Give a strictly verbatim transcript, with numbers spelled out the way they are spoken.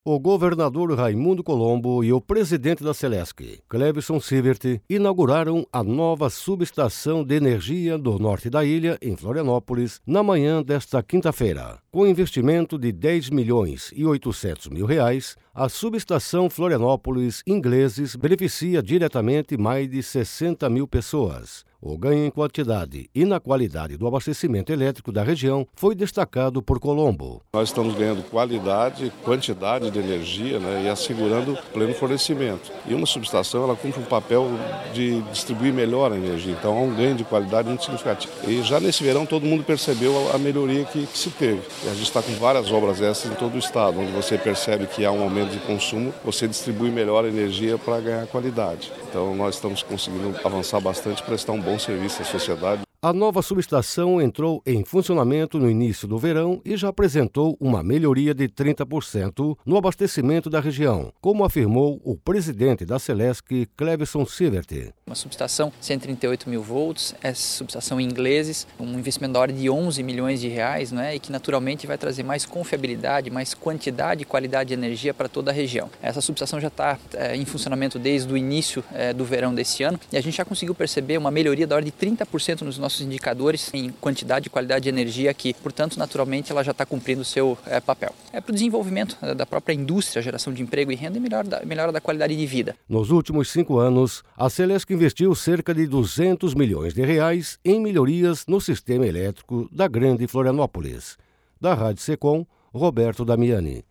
O governador Raimundo Colombo e o presidente da Celesc, Cleveson Sievert, inauguraram a nova subestação de energia do norte da ilha, em Florianópolis, na manhã desta quinta-feira. Com investimento de dez milhões e oitocentos mil reais, a subestação Florianópolis Ingleses beneficia diretamente mais de sessenta mil pessoas. O ganho em quantidade e na qualidade do abastecimento elétrico da região foi destacado por Colombo. Nós estamos ganhando qualidade, quantidade de energia, né, e assegurando pleno fornecimento. E uma subestação ela cumpre um papel de distribuir melhor a energia, então há um ganho de qualidade muito significativo. E já nesse verão todo mundo percebeu a melhoria que, que se teve. E a gente está com várias obras essas em todo o estado, onde você percebe que há um aumento de consumo, você distribui melhor a energia para ganhar qualidade. Então nós estamos conseguindo avançar bastante, prestar um bom serviço à sociedade. A nova subestação entrou em funcionamento no início do verão e já apresentou uma melhoria de trinta por cento no abastecimento da região, como afirmou o presidente da Celesc, Cleveson Sievert. Uma subestação cento e trinta e oito mil volts, essa subestação em Ingleses, um investimento da ordem de onze milhões de reais, né, e que naturalmente vai trazer mais confiabilidade, mais quantidade e qualidade de energia para toda a região. Essa subestação já está é, em funcionamento desde o início é, do verão desse ano e a gente já conseguiu perceber uma melhoria da ordem de trinta por cento nos nossos indicadores em quantidade e qualidade de energia aqui. Portanto, naturalmente, ela já está cumprindo o seu é, papel. É para o desenvolvimento é, da própria indústria, geração de emprego e renda e melhora da, melhora da qualidade de vida. Nos últimos cinco anos, a Celesc investiu cerca de duzentos milhões de reais em melhorias no sistema elétrico da Grande Florianópolis. Da Rádio Secom, Roberto Damiani.